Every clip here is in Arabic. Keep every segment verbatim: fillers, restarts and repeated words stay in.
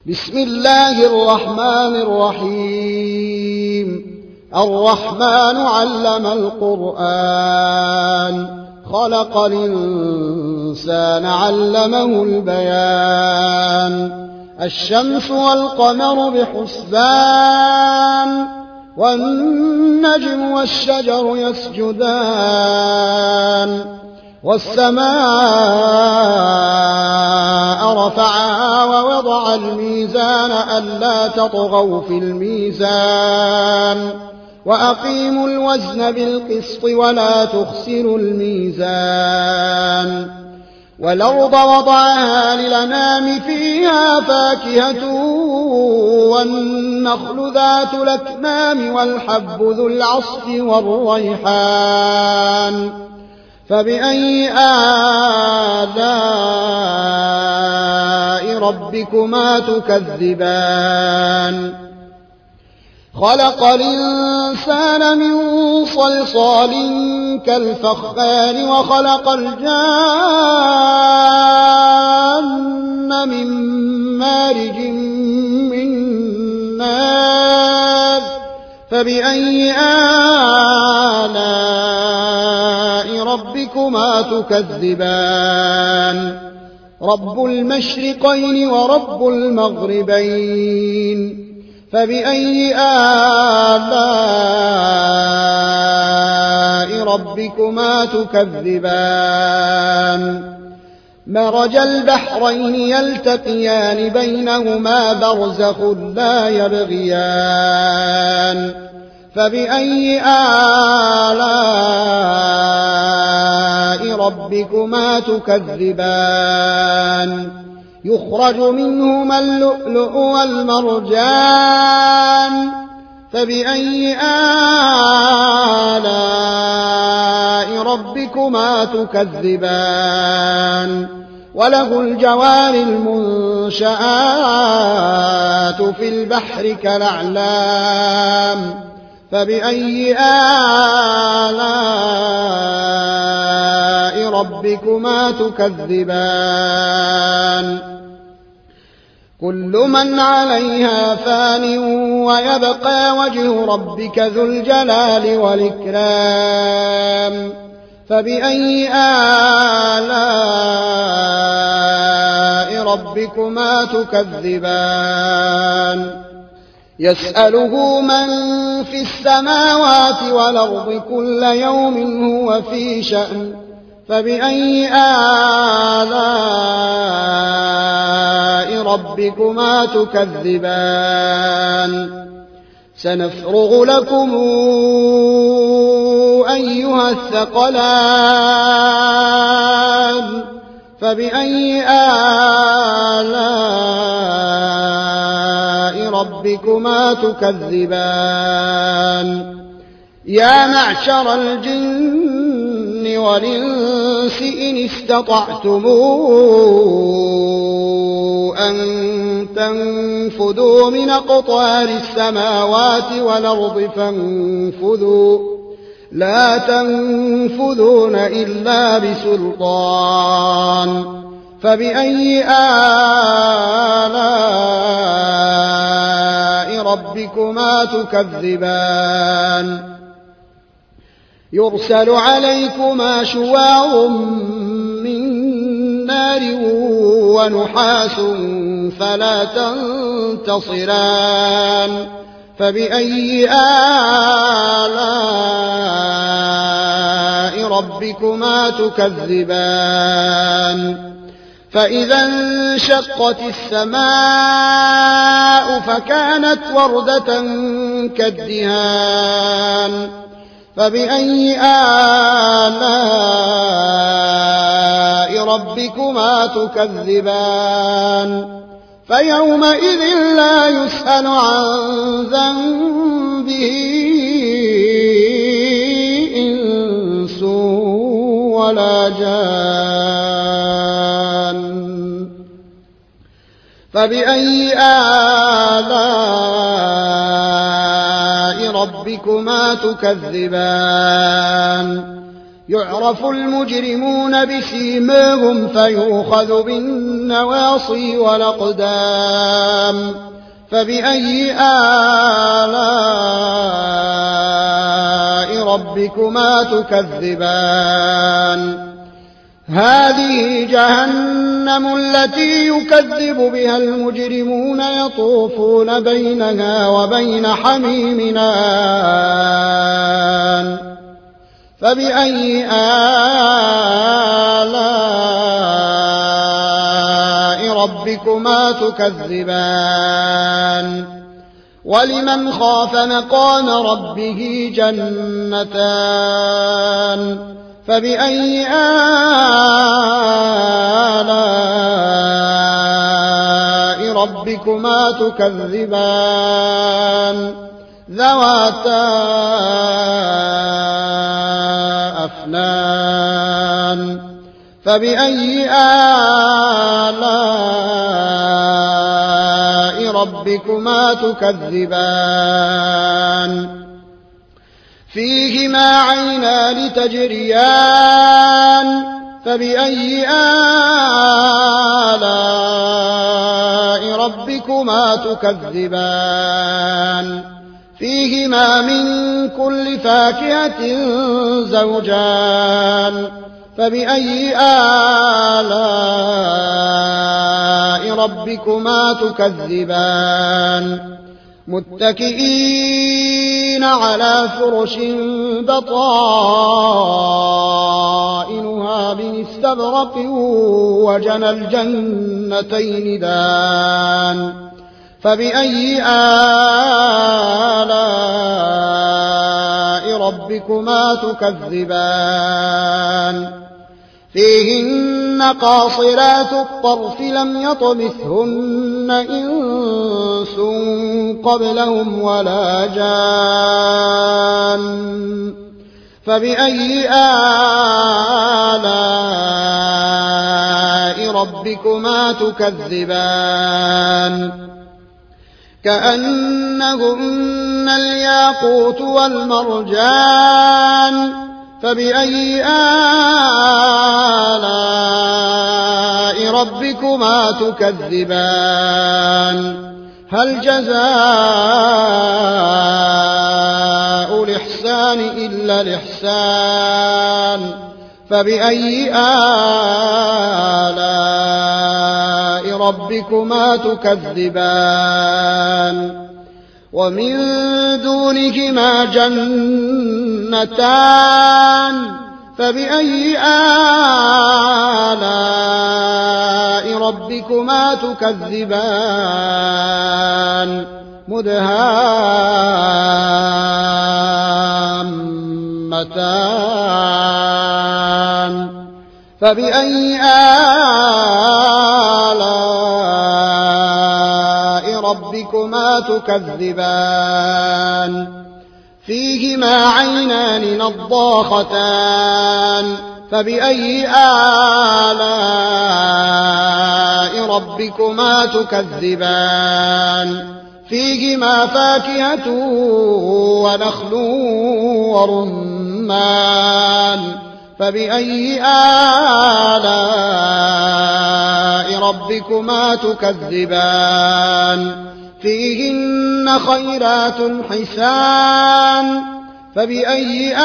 بسم الله الرحمن الرحيم. الرحمن علم القرآن، خلق الإنسان علمه البيان. الشمس والقمر بحسبان، والنجم والشجر يسجدان. والسماء رفعها ووضع الميزان ألا تطغوا في الميزان، وأقيموا الوزن بالقسط ولا تخسروا الميزان. والأرض وضعها للأنام فيها فاكهة والنخل ذات الأكمام والحب ذو العصف والريحان. فبأي آلاء ربكما تكذبان؟ خلق الإنسان من صلصال كالفخار، وخلق الجان من مارج من نار. فبأي آلاء ربكما تكذبان؟ رب المشرقين ورب المغربين. فبأي آلاء ربكما تكذبان؟ مرج البحرين يلتقيان بينهما برزخ لا يبغيان. فبأي آلاء ربكما تكذبان؟ يخرج منهما اللؤلؤ والمرجان. فبأي آلاء ربكما تكذبان؟ وله الجوار المنشآت في البحر كالأعلام. فبأي آلاء ربكما تكذبان؟ كل من عليها فان ويبقى وجه ربك ذو الجلال والإكرام. فبأي آلاء ربكما تكذبان؟ يسأله من في السماوات والأرض كل يوم هو في شأن. فبأي آلاء ربكما تكذبان؟ سنفرغ لكم أيها الثقلان. فبأي آلاء ربكما تكذبان؟ يا معشر الجن والإنس إن استطعتم أن تنفذوا من أقطار السماوات والأرض فانفذوا، لا تنفذون إلا بسلطان. فبأي آلاء ربكما تكذبان؟ يرسل عليكما شواظ من نار ونحاس فلا تنتصران. فبأي آلاء ربكما تكذبان؟ فإذا انشقت السماء فكانت وردة كالدهان. فبأي آلاء ربكما تكذبان؟ فيومئذ لا يسأل عن ذنبه إنس ولا جان. فبأي آلاء ربكما تكذبان؟ يعرف المجرمون بسيماهم فيؤخذ بالنواصي والأقدام فبأي آلاء ربكما تكذبان هذه جهنم التي يكذب بها المجرمون يطوفون بينها وبين حميم آن فبأي آلاء ربكما تكذبان ولمن خاف مقام ربه جنتان فبأي آلاء ربكما تكذبان ذواتا أفنان فبأي آلاء ربكما تكذبان فيهما عينان تجريان فبأي آلاء ربكما تكذبان فيهما من كل فاكهة زوجان فبأي آلاء ربكما تكذبان متكئين على فرش بطائنها من استبرق وجنى الجنتين دان فبأي آلاء ربكما تكذبان فيهن قاصرات الطرف لم يطمثهن إنس قبلهم ولا جان فبأي آلاء ربكما تكذبان كأنهن الياقوت والمرجان فبأي آلاء ربكما تكذبان هل جزاء الإحسان إلا الإحسان فبأي آلاء ربكما تكذبان ومن دونهما جنتان فبأي آلاء ربكما تكذبان مدهامتان فبأي آلاء ربكما تكذبان فيهما عينان نضاختان فبأي آلاء ربكما تكذبان فيهما فاكهة ونخل ورمان فبأي آلاء ربكما تكذبان فيهن خيرات حسان فبأي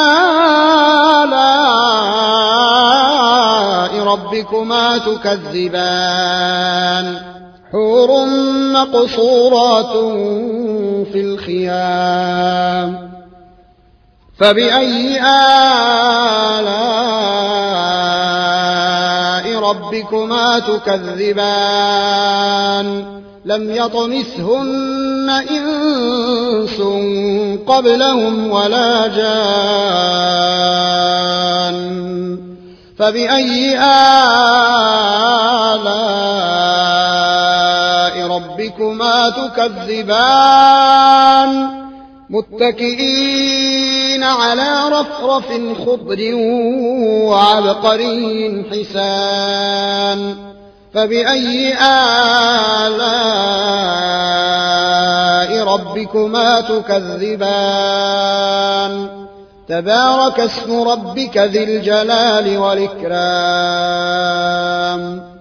آلاء ربكما تكذبان حور مقصورات في الخيام فبأي آلاء ربكما تكذبان لم يطمثهن إنس قبلهم ولا جان فبأي آلاء ربكما تكذبان متكئين على رفرف خضر وعبقري حسان فبأي آلاء ربكما تكذبان تبارك اسم ربك ذي الجلال والإكرام